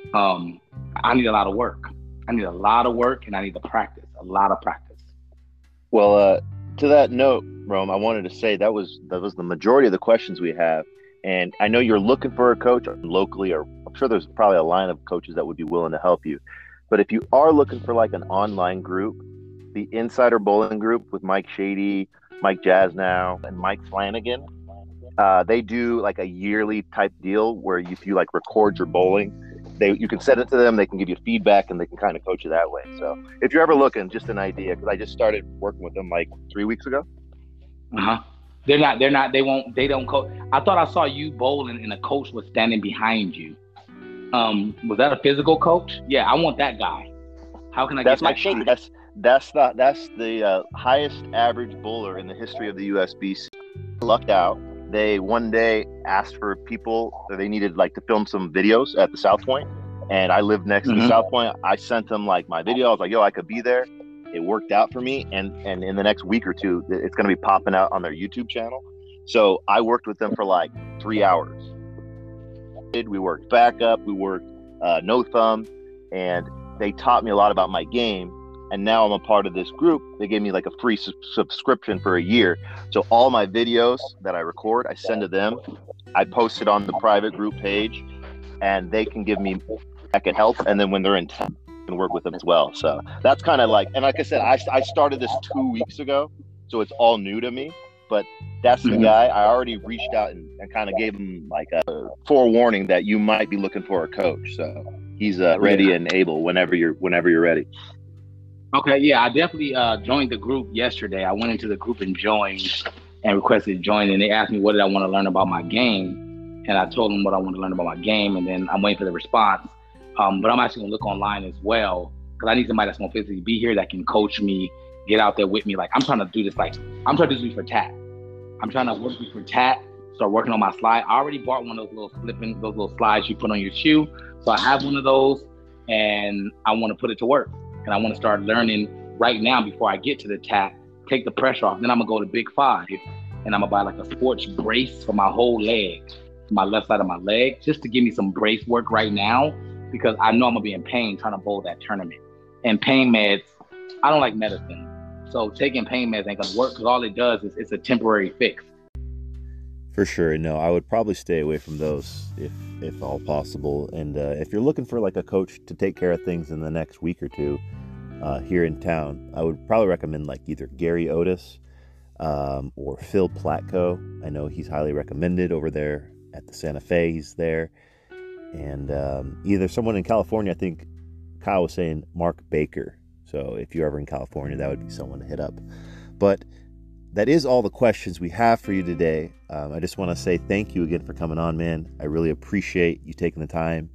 I need a lot of work. I need a lot of work and I need to practice, a lot of practice. Well, to that note, Rome, I wanted to say that was the majority of the questions we have. And I know you're looking for a coach locally, or I'm sure there's probably a line of coaches that would be willing to help you. But if you are looking for like an online group, the Insider Bowling Group with Mike Shady, Mike Jasnow, and Mike Flanagan, they do like a yearly type deal where if you like record your bowling, you can send it to them, they can give you feedback, and they can kind of coach you that way. So if you're ever looking, just an idea, because I just started working with them like 3 weeks ago. They don't coach. I thought I saw you bowling and a coach was standing behind you. Was that a physical coach? Yeah, I want that guy. How can I get Mike Shady. That's the highest average bowler in the history of the USBC. Lucked out. They one day asked for people that they needed like to film some videos at the South Point, and I lived next to South Point. I sent them like my video. I was like, yo, I could be there. It worked out for me, and in the next week or two, it's going to be popping out on their YouTube channel. So I worked with them for like 3 hours. We worked backup, we worked no thumb, and they taught me a lot about my game. And now I'm a part of this group. They gave me like a free subscription for a year. So all my videos that I record, I send to them. I post it on the private group page, and they can give me back and help. And then when they're in town, I can work with them as well. So that's kind of like, and like I said, I started this 2 weeks ago, so it's all new to me. But that's the guy. I already reached out and kind of gave him like a forewarning that you might be looking for a coach. So he's ready and able whenever you're ready. Okay, yeah, I definitely joined the group yesterday. I went into the group and joined and requested to join, and they asked me what did I want to learn about my game, and I told them what I want to learn about my game, and then I'm waiting for the response. But I'm actually going to look online as well, because I need somebody that's going to physically be here that can coach me, get out there with me. Like, I'm trying to do this for TAT. I'm trying to work for TAT, start working on my slide. I already bought one of those little slides you put on your shoe, so I have one of those, and I want to put it to work. And I want to start learning right now before I get to the TAT, take the pressure off. Then I'm going to go to Big 5 and I'm going to buy like a sports brace for my whole leg, my left side of my leg, just to give me some brace work right now, because I know I'm going to be in pain trying to bowl that tournament. And pain meds, I don't like medicine. So taking pain meds ain't going to work, because all it does is it's a temporary fix. For sure. No, I would probably stay away from those if all possible. And if you're looking for like a coach to take care of things in the next week or two here in town, I would probably recommend like either Gary Otis or Phil Platko. I know he's highly recommended over there at the Santa Fe. He's there. And either someone in California, I think Kyle was saying Mark Baker. So if you're ever in California, that would be someone to hit up. But that is all the questions we have for you today. I just want to say thank you again for coming on, man. I really appreciate you taking the time.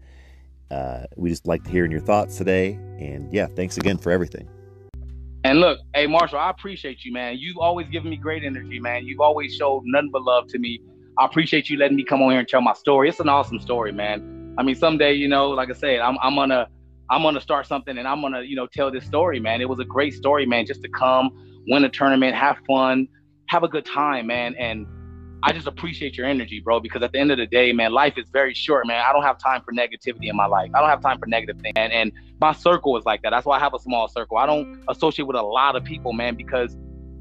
We just like hearing your thoughts today. And yeah, thanks again for everything. And look, hey, Marshall, I appreciate you, man. You've always given me great energy, man. You've always showed nothing but love to me. I appreciate you letting me come on here and tell my story. It's an awesome story, man. I mean, someday, like I said, I'm gonna start something, and I'm gonna, tell this story, man. It was a great story, man, just to come, win a tournament, have fun, have a good time, man. And I just appreciate your energy, bro, because at the end of the day, man, life is very short, man. I don't have time for negativity in my life. I don't have time for negative things. And my circle is like that. That's why I have a small circle. I don't associate with a lot of people, man, because,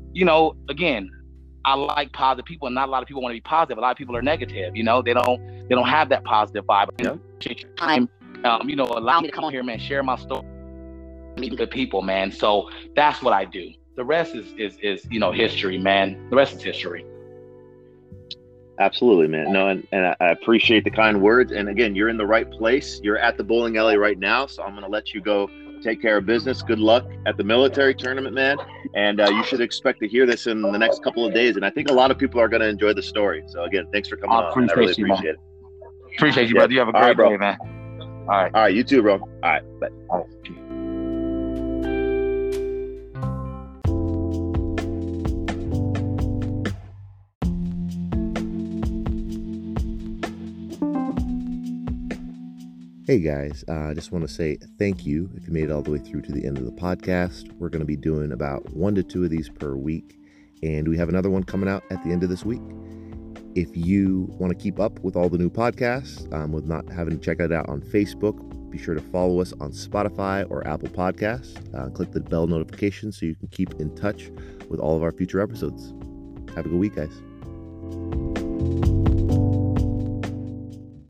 again, I like positive people, and not a lot of people want to be positive. A lot of people are negative, they don't have that positive vibe. Appreciate your time, allow me to come on here, man, share my story, meet good people, man. So that's what I do. The rest is history, man. The rest is history. Absolutely, man. No, and I appreciate the kind words. And again, you're in the right place. You're at the bowling alley right now, so I'm going to let you go take care of business. Good luck at the military tournament, man. And you should expect to hear this in the next couple of days. And I think a lot of people are going to enjoy the story. So again, thanks for coming on. I really appreciate it. Appreciate you, brother. You have a great day, man. All right. You too, bro. All right. Bye. All right. Hey guys, I just want to say thank you if you made it all the way through to the end of the podcast. We're going to be doing about 1 to 2 of these per week, and we have another one coming out at the end of this week. If you want to keep up with all the new podcasts, with not having to check it out on Facebook, be sure to follow us on Spotify or Apple Podcasts. Click the bell notification so you can keep in touch with all of our future episodes. Have a good week, guys.